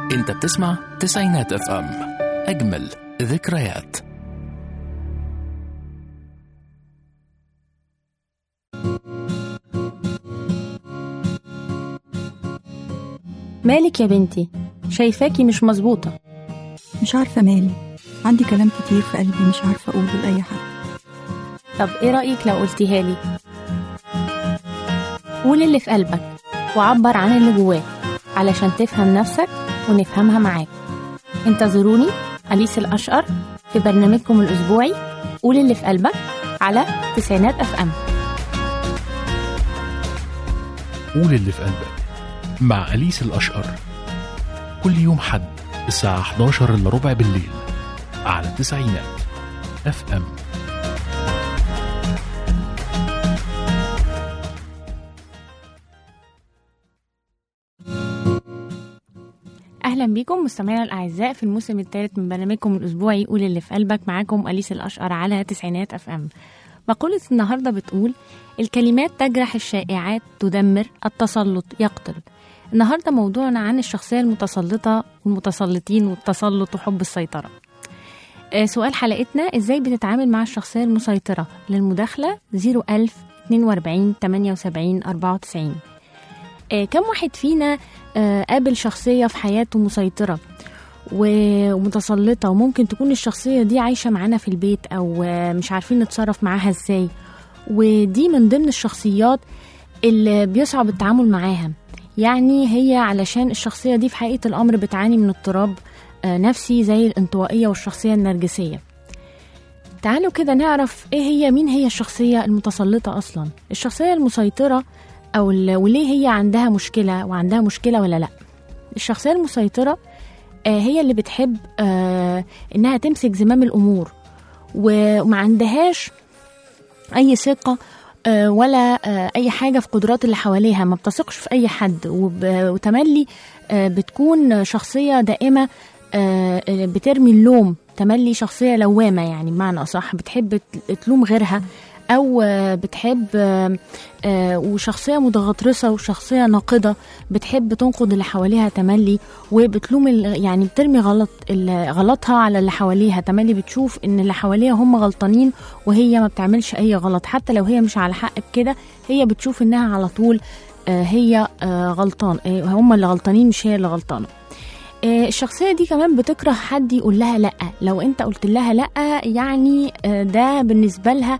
انت بتسمع تسعينات اف ام، اجمل ذكريات. مالك يا بنتي؟ شايفاكي مش مظبوطة. مش عارفة مالي، عندي كلام كتير في قلبي مش عارفة أقوله لأي حد. طب ايه رأيك لو قلتيها لي؟ قول اللي في قلبك وعبر عن اللي جواك علشان تفهم نفسك ونفهمها معاك. انتظروني أليس الأشقر في برنامجكم الأسبوعي قول اللي في قلبك على تسعينات اف ام. قول اللي في قلبك مع أليس الأشقر، كل يوم حد الساعة 11:15 بالليل على تسعينات اف ام. أهلا بكم مستمعينا الأعزاء في الموسم الثالث من برنامجكم الأسبوعي قول اللي في قلبك. معاكم أليس الأشقر على تسعينات اف ام. مقولة النهاردة بتقول: الكلمات تجرح، الشائعات تدمر، التسلط يقتل. النهاردة موضوعنا عن الشخصية المتسلطة والمتسلطين والتسلط وحب السيطرة. سؤال حلقتنا: إزاي بتتعامل مع الشخصية المسيطرة؟ للمداخلة 01000 42 78 94. كم واحد فينا قابل شخصية في حياته مسيطرة ومتسلطة، وممكن تكون الشخصية دي عايشة معانا في البيت أو مش عارفين نتصرف معاها إزاي، ودي من ضمن الشخصيات اللي بيصعب التعامل معاها. يعني هي علشان الشخصية دي في حقيقة الأمر بتعاني من اضطراب نفسي زي الانطوائية والشخصية النرجسية. تعالوا كده نعرف مين هي الشخصية المتسلطة أصلا. الشخصية المسيطرة وليه هي عندها مشكلة وعندها مشكلة ولا لا. الشخصية المسيطرة هي اللي بتحب إنها تمسك زمام الأمور وما عندهاش أي ثقة ولا أي حاجة في قدرات اللي حواليها، ما بتثقش في أي حد، وتملي بتكون شخصية دائمة بترمي اللوم، تملي شخصية لوامة، يعني بمعنى أصح بتحب تلوم غيرها أو بتحب وشخصية متغطرسة وشخصية ناقدة، بتحب تنقد اللي حواليها تملي، وبتلوم يعني بترمي غلطها على اللي حواليها، تملي بتشوف إن اللي حواليها هم غلطانين وهي ما بتعملش أي غلط، حتى لو هي مش على حق بكده هي بتشوف إنها على طول هي غلطان، هم اللي غلطانين مش هي اللي غلطانة. الشخصية دي كمان بتكره حد يقول لها لأ. لو انت قلت لها لأ يعني ده بالنسبة لها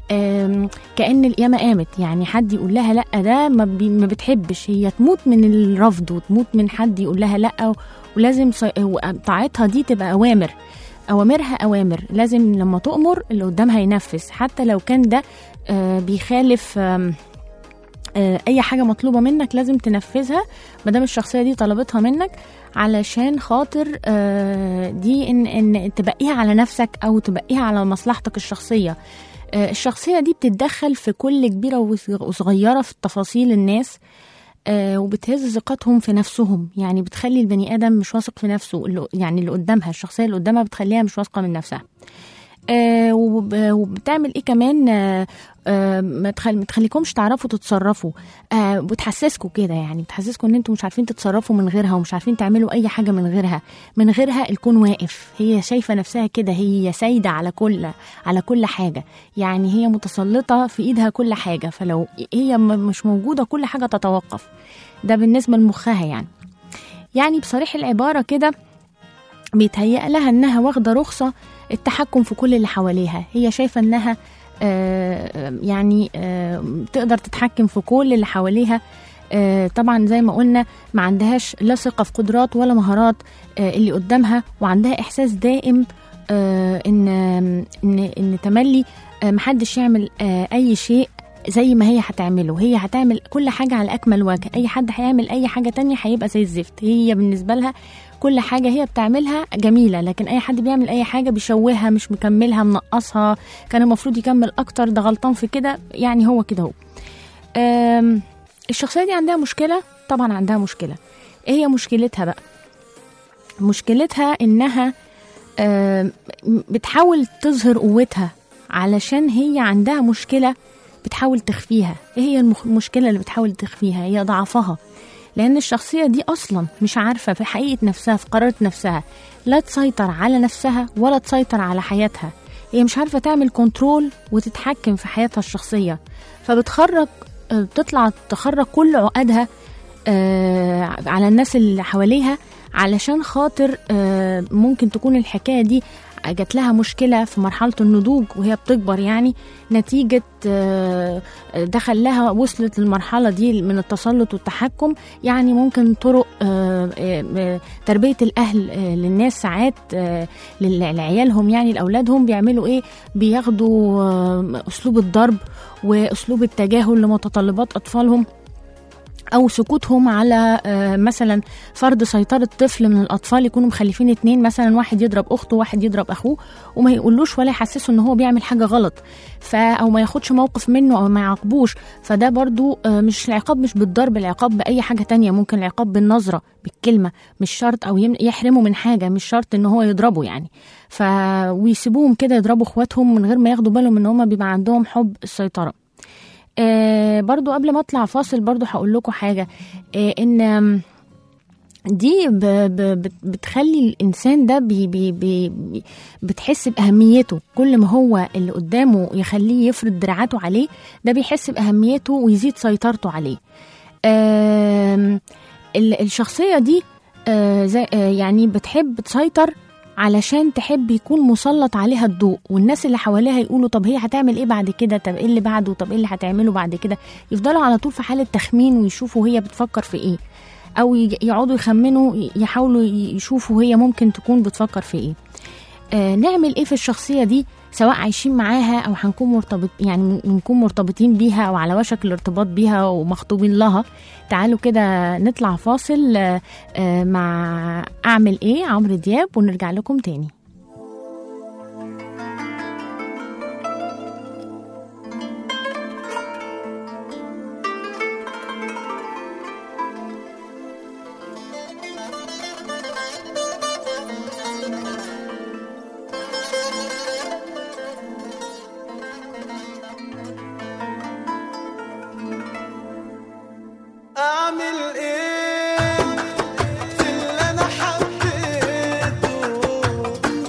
كأن القيامة قامت، يعني حد يقول لها لأ ده ما بتحبش، هي تموت من الرفض وتموت من حد يقول لها لأ، ولازم طاعتها دي تبقى أوامرها أوامر، لازم لما تؤمر اللي قدامها ينفذ، حتى لو كان ده بيخالف أي حاجة مطلوبة منك لازم تنفذها مادام الشخصية دي طلبتها منك، علشان خاطر دي إن تبقيها على نفسك أو تبقيها على مصلحتك الشخصية. الشخصية دي بتتدخل في كل كبيرة وصغيرة في تفاصيل الناس، وبتهز ثقتهم في نفسهم، يعني بتخلي البني آدم مش واثق في نفسه، يعني اللي قدامها الشخصية اللي قدامها بتخليها مش واثقة من نفسها. وبتعمل ايه كمان؟ ما تخليكمش تعرفوا تتصرفوا، بتحسسكوا كده، يعني بتحسسكوا ان انتوا مش عارفين تتصرفوا من غيرها ومش عارفين تعملوا اي حاجة من غيرها الكون واقف. هي شايفة نفسها كده هي سيدة على كل حاجة، يعني هي متسلطة في ايدها كل حاجة، فلو هي مش موجودة كل حاجة تتوقف. ده بالنسبة لمخها، يعني بصريح العبارة كده بيتهيأ لها انها واخدة رخصة التحكم في كل اللي حواليها. هي شايفة انها تقدر تتحكم في كل اللي حواليها. طبعا زي ما قلنا ما عندهاش لا ثقة في قدرات ولا مهارات اللي قدامها، وعندها احساس دائم ان تملي محدش يعمل اي شيء زي ما هي هتعمله. هي هتعمل كل حاجة على أكمل وجه، أي حد هيعمل أي حاجة تانية هيبقى زي الزفت. هي بالنسبة لها كل حاجة هي بتعملها جميلة، لكن أي حد بيعمل أي حاجة بيشوهها، مش مكملها، منقصها، كان المفروض يكمل أكتر، ده غلطان في كده، يعني هو كده هو. الشخصية دي عندها مشكلة، طبعا عندها مشكلة. إيه هي مشكلتها بقى؟ مشكلتها إنها بتحاول تظهر قوتها علشان هي عندها مشكلة بتحاول تخفيها. ايه هي المشكلة اللي بتحاول تخفيها؟ هي ضعفها. لأن الشخصية دي أصلا مش عارفة في حقيقة نفسها، في قرارة نفسها لا تسيطر على نفسها ولا تسيطر على حياتها. هي مش عارفة تعمل كنترول وتتحكم في حياتها الشخصية، فبتخرج تخرج كل عقدها على الناس اللي حواليها، علشان خاطر ممكن تكون الحكاية دي جات لها مشكلة في مرحلة النضوج وهي بتكبر، يعني نتيجة دخل لها، وصلت للمرحلة دي من التسلط والتحكم. يعني ممكن طرق تربية الأهل للناس ساعات لعيالهم، يعني لأولادهم بيعملوا إيه؟ بياخدوا أسلوب الضرب وأسلوب التجاهل لمتطلبات أطفالهم، أو سكوتهم على مثلا فرض سيطرة طفل من الأطفال، يكونوا مخلفين 2 مثلا، واحد يضرب أخته وواحد يضرب أخوه، وما يقولوش ولا يحسسوا إن هو بيعمل حاجة غلط، أو ما ياخدش موقف منه أو ما يعاقبوش. فده برضو مش العقاب مش بالضرب، العقاب بأي حاجة تانية، ممكن العقاب بالنظرة، بالكلمة، مش شرط، أو يحرموا من حاجة، مش شرط إن هو يضربه يعني. ويسيبوهم كده يضربوا إخواتهم من غير ما ياخدوا بالهم إن هم بيبقى عندهم حب السيطرة. برضو قبل ما اطلع فاصل برضو هقول لكم حاجة، ان دي بتخلي الانسان ده بتحس باهميته. كل ما هو اللي قدامه يخليه يفرض دراعاته عليه، ده بيحس باهميته ويزيد سيطرته عليه. الشخصية دي يعني بتحب تسيطر علشان تحب يكون مسلط عليها الضوء، والناس اللي حواليها يقولوا طب هي هتعمل ايه بعد كده، طب ايه اللي بعده، طب ايه اللي هتعمله بعد كده. يفضلوا على طول في حالة تخمين ويشوفوا هي بتفكر في ايه، او يقعدوا يخمنوا، يحاولوا يشوفوا هي ممكن تكون بتفكر في ايه. نعمل ايه في الشخصية دي، سواء عايشين معاها او هنكون نكون مرتبطين بيها او على وشك الارتباط بيها ومخطوبين لها. تعالوا كده نطلع فاصل مع اعمل ايه عمرو دياب، ونرجع لكم تاني. أعمل إيه في اللي أنا حبيته؟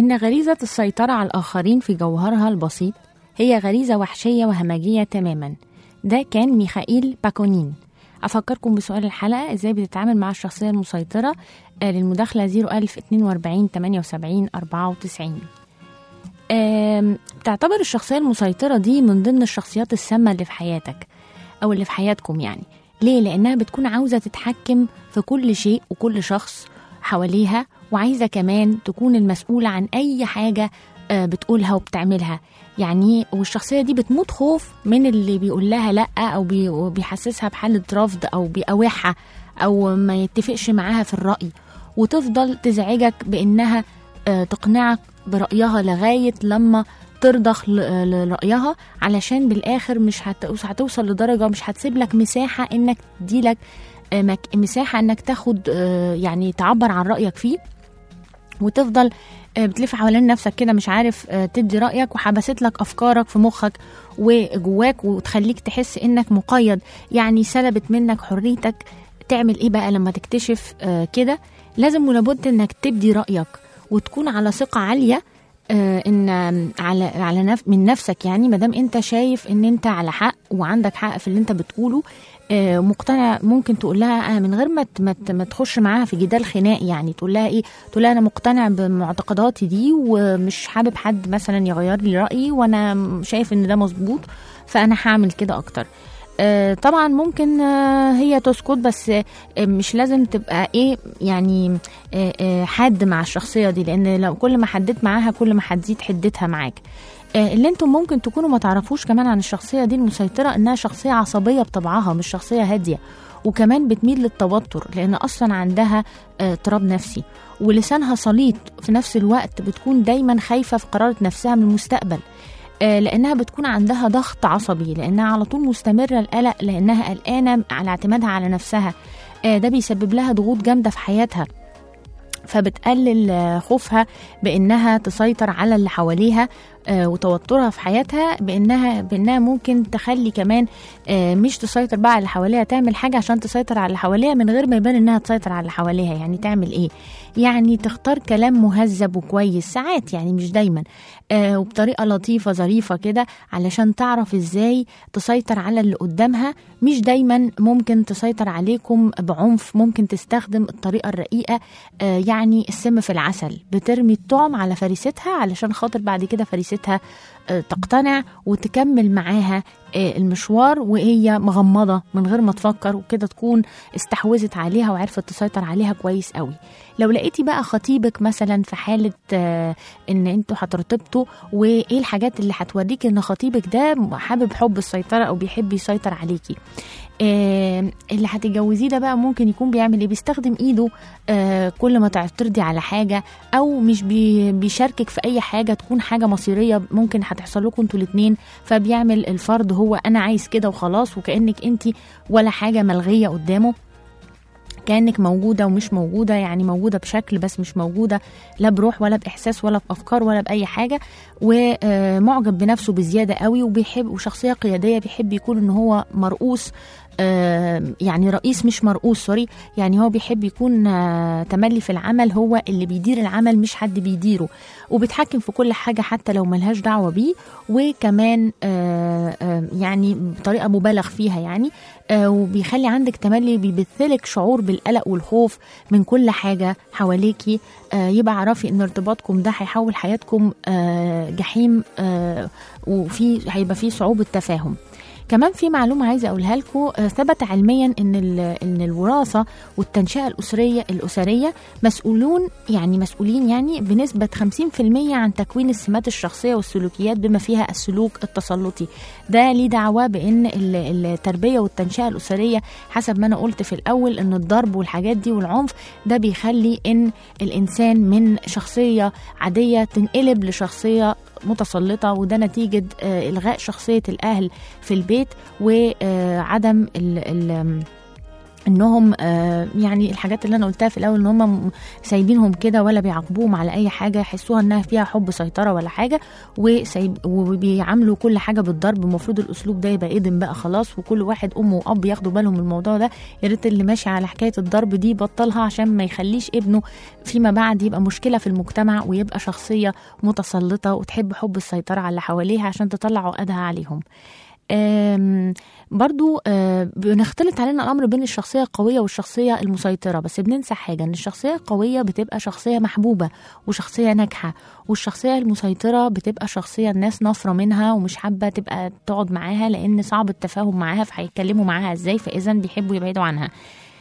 إن غريزة السيطرة على الآخرين في جوهرها البسيط هي غريزة وحشية وهمجية تماما. ده كان ميخائيل باكونين. أفكركم بسؤال الحلقة: إزاي بتتعامل مع الشخصية المسيطرة؟ للمداخلة 01042 78 94. تعتبر الشخصية المسيطرة دي من ضمن الشخصيات السامة اللي في حياتك أو اللي في حياتكم. يعني ليه؟ لأنها بتكون عاوزة تتحكم في كل شيء وكل شخص حواليها، وعايزة كمان تكون المسؤولة عن أي حاجة بتقولها وبتعملها. يعني والشخصية دي بتموت خوف من اللي بيقول لها لأ، أو بيحسسها بحالة رفض، أو بيقاوحها، أو ما يتفقش معاها في الرأي، وتفضل تزعجك بإنها تقنعك برأيها لغاية لما ترضخ لرأيها، علشان بالآخر مش هتوصل لدرجة مش هتسيب لك مساحة إنك تديلك مساحة إنك تاخد يعني تعبر عن رأيك فيه، وتفضل بتلف حوالين نفسك كده مش عارف تدي رأيك، وحبست لك أفكارك في مخك وجواك، وتخليك تحس إنك مقيد. يعني سلبت منك حريتك. تعمل إيه بقى لما تكتشف كده؟ لازم ولابد إنك تبدي رأيك وتكون على ثقة عالية إن على من نفسك. يعني مادام أنت شايف إن أنت على حق وعندك حق في اللي أنت بتقوله، مقتنع، ممكن تقول لها من غير ما تخش معاها في جدال خناق. يعني تقول لها ايه؟ تقول لها انا مقتنع بمعتقداتي دي ومش حابب حد مثلا يغير لي رأيي، وانا شايف ان ده مظبوط، فانا هعمل كده اكتر. طبعا ممكن هي تسكت، بس مش لازم تبقى ايه يعني حاد مع الشخصية دي، لان لو كل ما حددت معاها كل ما هتزيد حدتها معاك. اللي انتم ممكن تكونوا ما تعرفوش كمان عن الشخصية دي المسيطرة، انها شخصية عصبية بطبعها، مش شخصية هادية، وكمان بتميل للتوتر، لان اصلا عندها اضطراب نفسي، ولسانها سليط في نفس الوقت. بتكون دايما خايفة في قرارة نفسها من المستقبل، لانها بتكون عندها ضغط عصبي، لانها على طول مستمرة القلق، لانها قلقانة على اعتمادها على نفسها. ده بيسبب لها ضغوط جامدة في حياتها، فبتقلل خوفها بانها تسيطر على اللي حواليها، وتوترها في حياتها بانها ممكن تخلي كمان مش تسيطر بقى على اللي حواليها، تعمل حاجة عشان تسيطر على اللي حواليها من غير ما يبان انها تسيطر على اللي حواليها. يعني تعمل ايه؟ يعني تختار كلام مهذب وكويس ساعات، يعني مش دايما، وبطريقة لطيفة ظريفة كده، علشان تعرف ازاي تسيطر على اللي قدامها. مش دايما ممكن تسيطر عليكم بعنف، ممكن تستخدم الطريقة الرقيقة، يعني السم في العسل، بترمي الطعم على فريستها علشان خاطر بعد كده فريستها تقتنع وتكمل معاها المشوار وهي مغمضة من غير ما تفكر، وكده تكون استحوذت عليها وعرفت تسيطر عليها كويس قوي. لو لقيتي بقى خطيبك مثلا في حالة ان انتوا هترتبطوا، وايه الحاجات اللي هتوريك ان خطيبك ده حابب حب السيطرة او بيحب يسيطر عليكي، اللي هتتجوزيه ده بقى ممكن يكون بيعمل ايه؟ بيستخدم ايده كل ما تعترضي على حاجة، او مش بيشاركك في اي حاجة تكون حاجة مصيرية ممكن هتحصل لكم انتوا الاتنين، فبيعمل الفرض هو انا عايز كده وخلاص، وكأنك انتي ولا حاجة ملغية قدامه، كأنك موجودة ومش موجودة، يعني موجودة بشكل بس مش موجودة لا بروح ولا بإحساس ولا بأفكار ولا بأي حاجة، ومعجب بنفسه بزيادة قوي، وبيحب، وشخصية قيادية، بيحب يكون إن هو مرؤوس، يعني رئيس مش مرؤوس، سوري، يعني هو بيحب يكون تملي في العمل، هو اللي بيدير العمل مش حد بيديره، وبيتحكم في كل حاجة حتى لو ملهاش دعوة بيه، وكمان يعني بطريقة مبالغ فيها يعني، وبيخلي عندك تملي، بيبثلك شعور بالقلق والخوف من كل حاجة حواليكي. يبقى عرفي ان ارتباطكم ده هيحول حياتكم جحيم، هيبقى فيه صعوبة تفاهم. كمان في معلومة عايزة أقولها لكم، ثبت علميا إن الوراثة والتنشئة الأسرية مسؤولين يعني بنسبة 50% عن تكوين السمات الشخصية والسلوكيات، بما فيها السلوك التسلطي. ده ليه دعوة بأن التربية والتنشئة الأسرية، حسب ما أنا قلت في الأول، إن الضرب والحاجات دي والعنف ده بيخلي إن الإنسان من شخصية عادية تنقلب لشخصية متسلطة، وده نتيجة إلغاء شخصية الأهل في البيت، وعدم انهم يعني الحاجات اللي انا قلتها في الاول ان هم سايبينهم كده ولا بيعاقبوهم على اي حاجه يحسوها انها فيها حب سيطره ولا حاجه، وبيعاملوا كل حاجه بالضرب. المفروض الاسلوب ده يبقى ادم بقى خلاص، وكل واحد ام واب ياخدوا بالهم من الموضوع ده. يا ريت اللي ماشي على حكايه الضرب دي بطلها، عشان ما يخليش ابنه فيما بعد يبقى مشكله في المجتمع ويبقى شخصيه متسلطه وتحب حب السيطره على اللي حواليها عشان تطلع عقدها عليهم. برضو بنختلط علينا الأمر بين الشخصية القوية والشخصية المسيطرة، بس بننسى حاجة، إن الشخصية القوية بتبقى شخصية محبوبة وشخصية ناجحة، والشخصية المسيطرة بتبقى شخصية الناس نافرة منها ومش حابة تبقى تقعد معاها لأن صعب التفاهم معاها، فهيتكلموا معاها إزاي، فإذا بيحبوا يبعدوا عنها.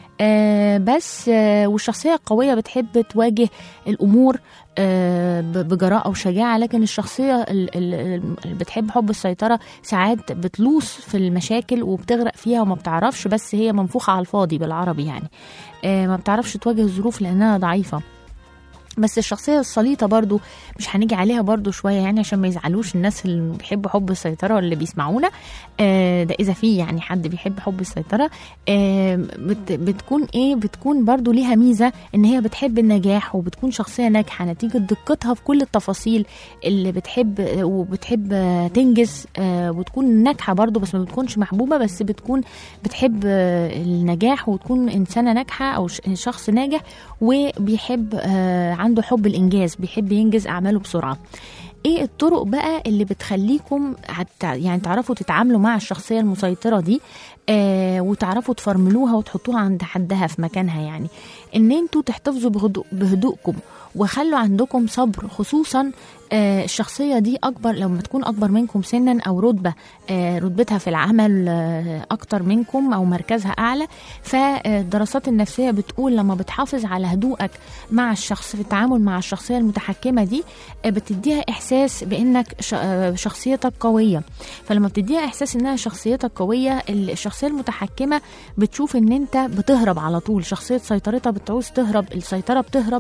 والشخصية القوية بتحب تواجه الأمور بجراءة وشجاعة، لكن الشخصية اللي بتحب حب السيطرة ساعات بتلوص في المشاكل وبتغرق فيها وما بتعرفش، بس هي منفوخة على الفاضي بالعربي يعني، ما بتعرفش تواجه الظروف لأنها ضعيفة. بس الشخصية السليطة برضو مش هنيجي عليها برضو شوية يعني عشان ما يزعلوش الناس اللي بيحبوا حب السيطرة واللي بيسمعونا، ده إذا في يعني حد بيحب حب السيطرة. بتكون برضو ليها ميزة إن هي بتحب النجاح وبتكون شخصية ناجحة نتيجة دقتها في كل التفاصيل اللي بتحب تنجز، وتكون ناجحة برضو بس ما بتكونش محبوبة، بس بتكون بتحب النجاح وتكون إنسانة ناجحة أو شخص ناجح وبيحب عنده حب الإنجاز، بيحب ينجز أعماله بسرعة. ايه الطرق بقى اللي بتخليكم يعني تعرفوا تتعاملوا مع الشخصية المسيطرة دي وتعرفوا تفرملوها وتحطوها عند حدها في مكانها؟ يعني ان انتوا تحتفظوا بهدوءكم وخلوا عندكم صبر، خصوصا الشخصية دي أكبر لما تكون أكبر منكم سنا أو رتبتها في العمل أكتر منكم أو مركزها أعلى. فالدراسات النفسية بتقول لما بتحافظ على هدوءك مع الشخص في التعامل مع الشخصية المتحكمة دي بتديها إحساس بأنك شخصيتك قوية. فلما بتديها إحساس أنها شخصيتك قوية، الشخصية المتحكمة بتشوف أن أنت بتهرب على طول، شخصية سيطرتها بتعوز تهرب، السيطرة بتهرب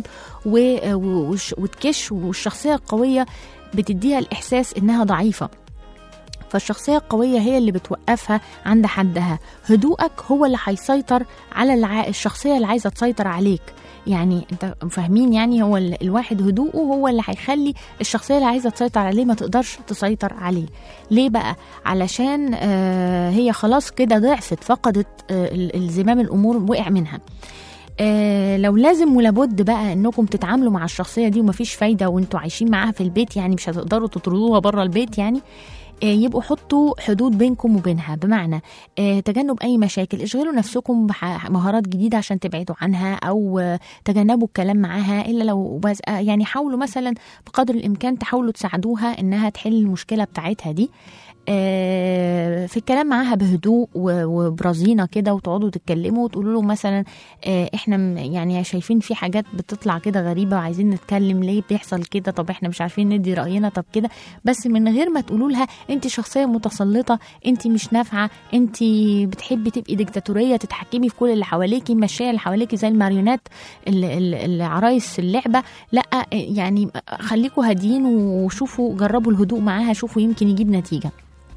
وتكش، والشخصية القوية بتديها الإحساس إنها ضعيفة. فالشخصية القوية هي اللي بتوقفها عند حدها. هدوءك هو اللي هيسيطر على الشخصية اللي عايزة تسيطر عليك. يعني انت فاهمين؟ يعني هو الواحد هدوءه هو اللي هيخلي الشخصية اللي عايزة تسيطر عليه ما تقدرش تسيطر عليه. ليه بقى؟ علشان هي خلاص كده ضعفت، فقدت الزمام، الأمور وقع منها. لو لازم ولابد بقى انكم تتعاملوا مع الشخصية دي ومفيش فايدة وانتوا عايشين معاها في البيت، يعني مش هتقدروا تطردوها بره البيت، يعني يبقوا حطوا حدود بينكم وبينها. بمعنى تجنب أي مشاكل، اشغلوا نفسكم بمهارات جديدة عشان تبعدوا عنها، أو تجنبوا الكلام معاها إلا لو يعني حاولوا مثلا بقدر الإمكان تحاولوا تساعدوها إنها تحل المشكلة بتاعتها دي في الكلام معاها بهدوء وبرزينة كده، وتقعدوا تتكلموا وتقولوا له مثلا احنا يعني شايفين في حاجات بتطلع كده غريبة وعايزين نتكلم ليه بيحصل كده، طب احنا مش عارفين ندي رأينا، طب كده، بس من غير ما تقولوا لها انت شخصية متسلطة، انت مش نافعة، انت بتحبي تبقي ديكتاتورية تتحكمي في كل اللي حواليكي، ماشية اللي حواليكي زي الماريونات العرايس اللعبة. لا، يعني خليكوا هاديين وشوفوا، جربوا الهدوء معاها، شوفوا يمكن يجيب نتيجة.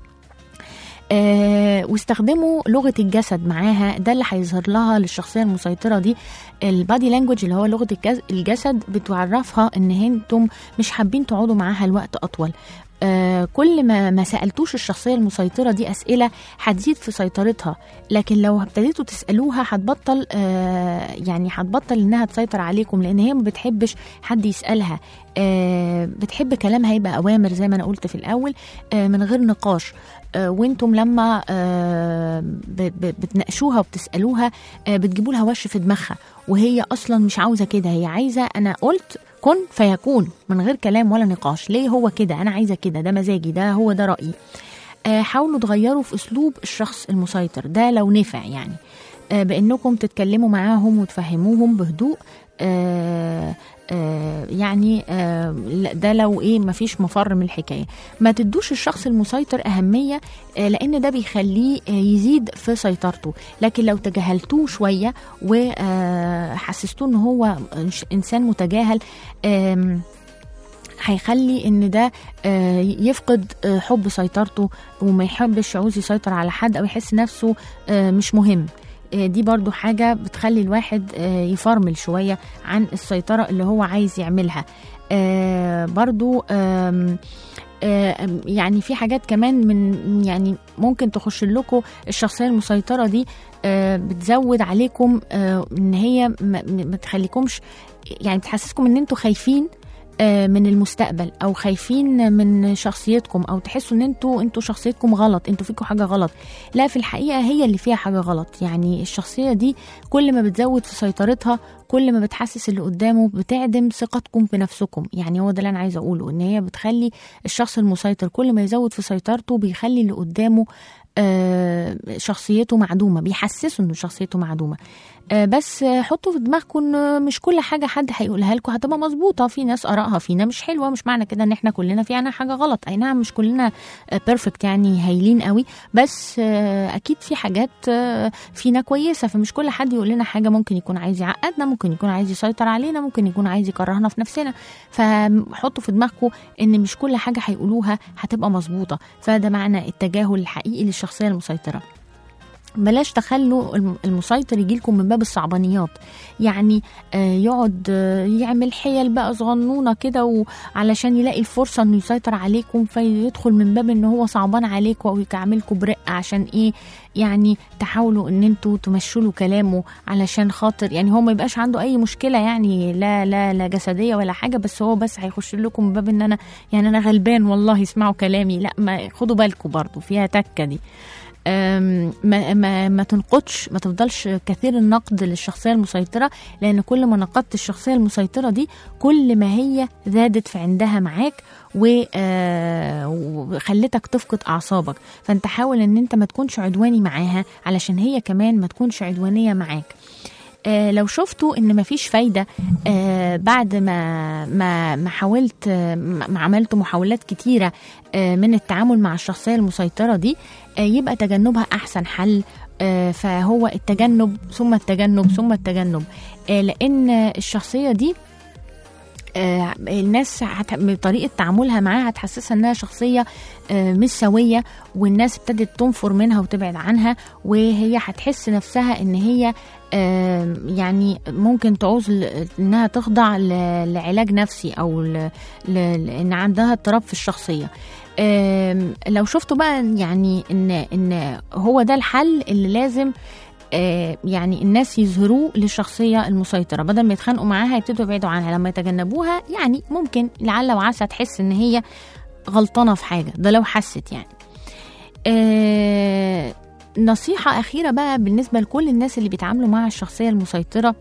واستخدموا لغة الجسد معاها، ده اللي هيظهر لها للشخصية المسيطرة دي. البادي لانجوج اللي هو لغة الجسد بتعرفها ان انتم مش حابين تقعدوا معاها الوقت أطول. كل ما سألتوش الشخصية المسيطرة دي أسئلة هتزيد في سيطرتها، لكن لو ابتديتوا تسألوها هتبطل هتبطل إنها تسيطر عليكم، لأن هي ما بتحبش حد يسألها، بتحب كلامها يبقى أوامر زي ما أنا قلت في الأول من غير نقاش. وانتم لما بتناقشوها وبتسألوها بتجيبوا لها وش في دماغها، وهي أصلا مش عاوزة كده، هي عايزة أنا قلت كن فيكون من غير كلام ولا نقاش. ليه هو كده؟ أنا عايزة كده، ده مزاجي، ده هو ده رأيي. حاولوا تغيروا في أسلوب الشخص المسيطر ده لو نفع، يعني بأنكم تتكلموا معاهم وتفهموهم بهدوء. ده لو مفيش مفر من الحكاية. ما تدوش الشخص المسيطر أهمية، لأن ده بيخليه يزيد في سيطرته. لكن لو تجاهلتوه شوية وحسستوه إن هو إنسان متجاهل، هيخلي ان ده يفقد حب سيطرته وما يحبش يعوز يسيطر على حد، او يحس نفسه مش مهم. دي برضو حاجة بتخلي الواحد يفرمل شوية عن السيطرة اللي هو عايز يعملها. برضو يعني في حاجات كمان من يعني ممكن تخش لكم الشخصية المسيطرة دي بتزود عليكم ان هي ما تخليكمش، يعني بتحسسكم ان انتوا خايفين من المستقبل او خايفين من شخصيتكم، او تحسوا ان انتوا شخصيتكم غلط، انتوا فيكم حاجة غلط. لا، في الحقيقة هي اللي فيها حاجة غلط. يعني الشخصية دي كل ما بتزود في سيطرتها كل ما بتحسس اللي قدامه، بتعدم ثقتكم في نفسكم. يعني هو ده اللي انا عايزة اقوله، ان هي بتخلي الشخص المسيطر كل ما يزود في سيطرته بيخلي اللي قدامه شخصيته معدومة، بيحسسوا انه شخصيته معدومة. بس حطوا في دماغكم ان مش كل حاجة حد هيقولها لكم هتبقى مظبوطة. في ناس آرائها فينا مش حلوة، مش معنى كده ان احنا كلنا فينا حاجة غلط. اي نعم مش كلنا بيرفكت يعني هايلين قوي، بس اكيد في حاجات فينا كويسة. فمش كل حد يقول لنا حاجة ممكن يكون عايز يعقدنا، ممكن يكون عايز يسيطر علينا، ممكن يكون عايز يكرهنا في نفسنا. فحطوا في دماغكم ان مش كل حاجة هيقولوها هتبقى مظبوطة. فده معنى التجاهل الحقيقي للشخصية المسيطرة. بلاش تخلوا المسيطر يجيلكم من باب الصعبانيات، يعني يقعد يعمل حيل بقى صغنونة كده علشان يلاقي الفرصة انه يسيطر عليكم، فيدخل من باب انه هو صعبان عليكم او يعملكم برقة. عشان ايه؟ يعني تحاولوا ان انتوا تمشوا له كلامه علشان خاطر يعني هو ما يبقاش عنده اي مشكلة، يعني لا جسدية ولا حاجة، بس هو بس هيخش لكم من باب ان انا غلبان والله اسمعوا كلامي. لا، ما خدوا بالكم برضو فيها تكة دي. ما تنقدش، ما تفضلش كثير النقد للشخصية المسيطرة، لأن كل ما نقدت الشخصية المسيطرة دي كل ما هي زادت في عندها معاك وخلتك تفقد أعصابك. فأنت حاول أن أنت ما تكونش عدواني معاها علشان هي كمان ما تكونش عدوانية معاك. لو شفتوا ان مفيش فايدة بعد ما حاولت، ما عملت محاولات كتيرة من التعامل مع الشخصية المسيطرة دي، يبقى تجنبها احسن حل. فهو التجنب ثم التجنب ثم التجنب، لان الشخصية دي الناس بطريقة تعاملها معاها هتحسسها انها شخصية مش سوية، والناس ابتدت تنفر منها وتبعد عنها، وهي هتحس نفسها ان هي يعني ممكن تعوز انها تخضع لعلاج نفسي او ان عندها اضطراب في الشخصية. لو شفتوا بقى يعني ان هو ده الحل اللي لازم يعني الناس يظهروه للشخصية المسيطرة، بدل ما يتخانقوا معاها يبتدوا يبعدوا عنها. لما يتجنبوها يعني ممكن لعل وعسى تحس ان هي غلطانة في حاجة، ده لو حست يعني. نصيحة أخيرة بقى بالنسبة لكل الناس اللي بيتعاملوا مع الشخصية المسيطرة،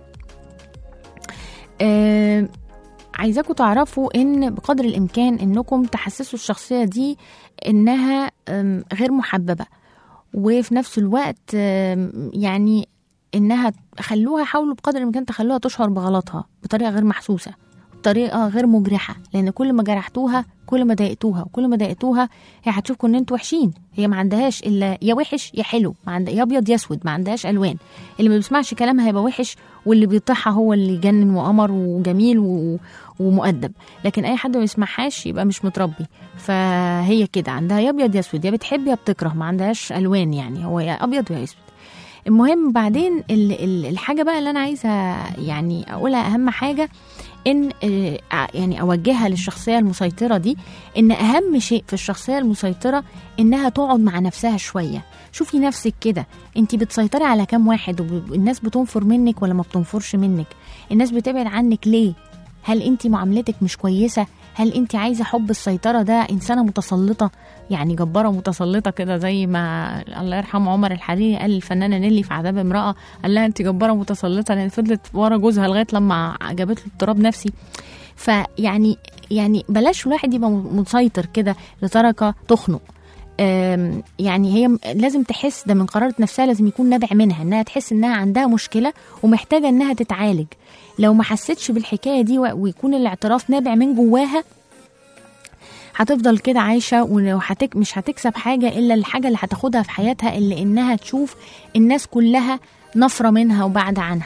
عايزاكم تعرفوا ان بقدر الإمكان انكم تحسسوا الشخصية دي انها غير محببة، وفي نفس الوقت يعني انها حاولوا بقدر الامكان تخلوها تشعر بغلطها بطريقه غير محسوسه، بطريقه غير مجرحه، لان كل ما جرحتوها كل ما ضايقتوها، وكل ما ضايقتوها هي هتشوفكم ان انتوا وحشين. هي ما عندهاش الا يا وحش يا حلو، يا ابيض يا اسود، ما عندهاش الوان. اللي ما بيسمعش كلامها هيبقى وحش، واللي بيطيعها هو اللي يجنن وقمر وجميل ومؤدب. لكن اي حد ما يسمعهاش يبقى مش متربي. فهي كده عندها يا ابيض يا اسود، يا بتحب يا بتكره، ما عندهاش الوان، يعني هو يا ابيض يا اسود. المهم بعدين الحاجه بقى اللي انا عايزه يعني اقولها، اهم حاجه ان يعني اوجهها للشخصيه المسيطره دي، ان اهم شيء في الشخصيه المسيطره انها تقعد مع نفسها شويه. شوفي نفسك كده، انت بتسيطري على كام واحد؟ والناس بتنفر منك ولا ما بتنفرش منك؟ الناس بتبعد عنك ليه؟ هل انت معاملتك مش كويسه؟ هل انت عايزه حب السيطره ده انسانه متسلطه، يعني جباره متسلطه كده، زي ما الله يرحمه عمر الحريري قال للفنانه نيلي في عذاب امراه، قال لها انت جباره متسلطه، لان فضلت ورا جوزها لغايه لما جابت له اضطراب نفسي. فيعني بلاش الواحد يبقى مسيطر كده لدرجه تخنق. يعني هي لازم تحس، ده من قرارة نفسها لازم يكون نابع منها، انها تحس انها عندها مشكلة ومحتاجة انها تتعالج. لو ما حسيتش بالحكاية دي ويكون الاعتراف نابع من جواها، هتفضل كده عايشة مش هتكسب حاجة إلا الحاجة اللي هتاخدها في حياتها، اللي إنها تشوف الناس كلها نفرة منها وبعد عنها.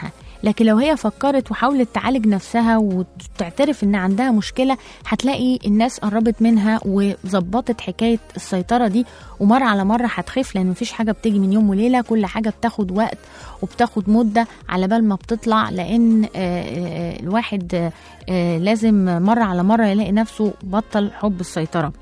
لكن لو هي فكرت وحاولت تعالج نفسها وتعترف ان عندها مشكلة، هتلاقي الناس قربت منها وظبطت حكاية السيطرة دي، ومرة على مرة هتخف، لان مفيش حاجة بتيجي من يوم وليلة، كل حاجة بتاخد وقت وبتاخد مدة على بال ما بتطلع، لان الواحد لازم مرة على مرة يلاقي نفسه بطل حب السيطرة.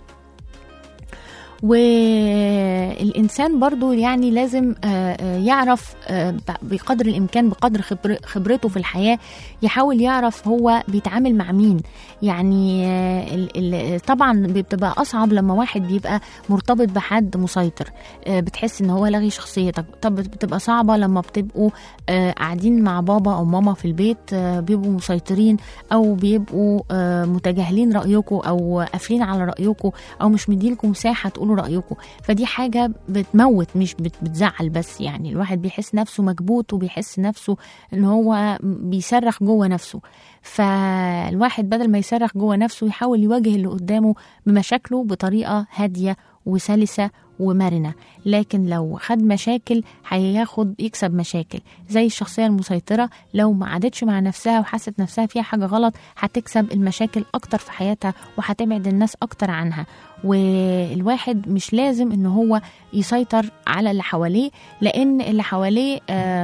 والإنسان برضو يعني لازم يعرف بقدر الإمكان، بقدر خبرته في الحياة، يحاول يعرف هو بيتعامل مع مين. يعني طبعا بتبقى أصعب لما واحد بيبقى مرتبط بحد مسيطر، بتحس إن هو لغي شخصيتك. طب بتبقى صعبة لما بتبقوا قاعدين مع بابا أو ماما في البيت، بيبقوا مسيطرين أو بيبقوا متجاهلين رأيكم أو قافلين على رأيكم أو مش مديلكم مساحة تقولوا رأيكم. فدي حاجة بتموت مش بتزعل بس، يعني الواحد بيحس نفسه مكبوت وبيحس نفسه ان هو بيصرخ جوه نفسه. فالواحد بدل ما يصرخ جوه نفسه يحاول يواجه اللي قدامه بمشاكله بطريقة هادية وسلسة ومرنة. لكن لو خد مشاكل يكسب مشاكل. زي الشخصية المسيطرة لو ما عادتش مع نفسها وحست نفسها فيها حاجة غلط، هتكسب المشاكل أكتر في حياتها وهتبعد الناس أكتر عنها. والواحد مش لازم إنه هو يسيطر على اللي حواليه، لأن اللي حواليه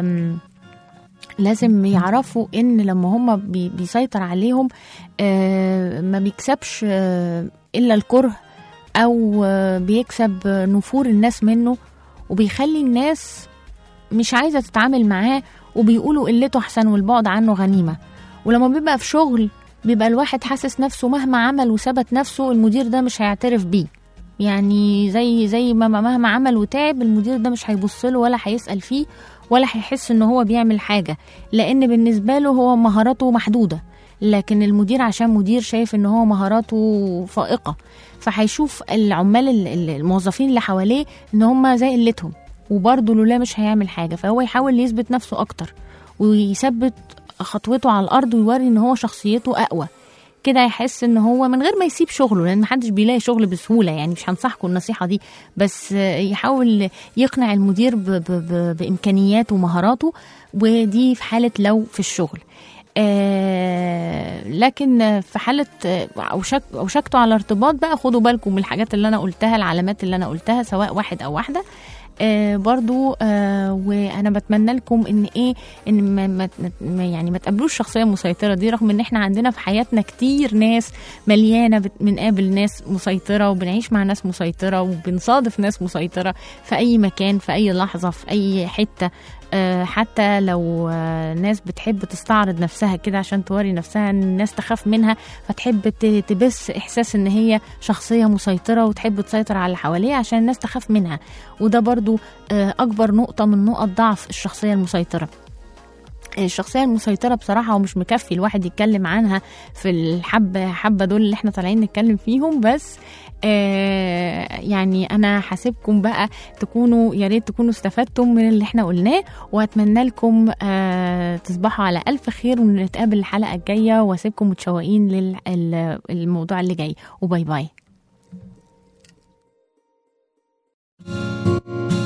لازم يعرفوا إن لما هم بيسيطر عليهم ما بيكسبش إلا الكره، أو بيكسب نفور الناس منه، وبيخلي الناس مش عايزة تتعامل معاه، وبيقولوا قلته أحسن والبعد عنه غنيمة. ولما بيبقى في شغل بيبقى الواحد حاسس نفسه مهما عمل وثبت نفسه المدير ده مش هيعترف بيه. يعني زي ما مهما عمل وتعب المدير ده مش هيبصله ولا هيسأل فيه ولا هيحس إنه هو بيعمل حاجة، لأن بالنسبة له هو مهاراته محدودة. لكن المدير عشان مدير شايف إنه هو مهاراته فائقة، فهيشوف العمال الموظفين اللي حواليه إن هم زي قلتهم، وبرضه لولا مش هيعمل حاجة. فهو يحاول يثبت نفسه أكتر ويثبت خطوته على الأرض ويوري إن هو شخصيته أقوى. كده يحس إن هو من غير ما يسيب شغله، لأن محدش بيلاقي شغل بسهولة، يعني مش هنصحكم النصيحة دي، بس يحاول يقنع المدير بإمكانياته ومهاراته، ودي في حالة لو في الشغل. لكن في حالة أوشكتوا على ارتباط بقى، خدوا بالكم من الحاجات اللي أنا قلتها، العلامات اللي أنا قلتها، سواء واحد أو واحدة. برضو وانا بتمنى لكم ان ما تقابلوش شخصيه مسيطره دي، رغم ان احنا عندنا في حياتنا كتير ناس مليانه، بنقابل ناس مسيطره وبنعيش مع ناس مسيطره وبنصادف ناس مسيطره في اي مكان في اي لحظه في اي حته. حتى لو ناس بتحب تستعرض نفسها كده عشان توري نفسها ان الناس تخاف منها، فتحب تبث احساس ان هي شخصية مسيطرة وتحب تسيطر على اللي حواليها عشان الناس تخاف منها. وده برضو اكبر نقطة من نقط ضعف الشخصية المسيطرة. الشخصية المسيطرة بصراحة ومش مكفي الواحد يتكلم عنها في الحبة دول اللي احنا طالعين نتكلم فيهم، بس يعني انا حاسبكم بقى تكونوا، يا ريت تكونوا استفدتم من اللي احنا قلناه، واتمنى لكم تصبحوا على الف خير، ونتقابل الحلقة الجاية، واسيبكم متشوقين للموضوع اللي جاي، وباي باي.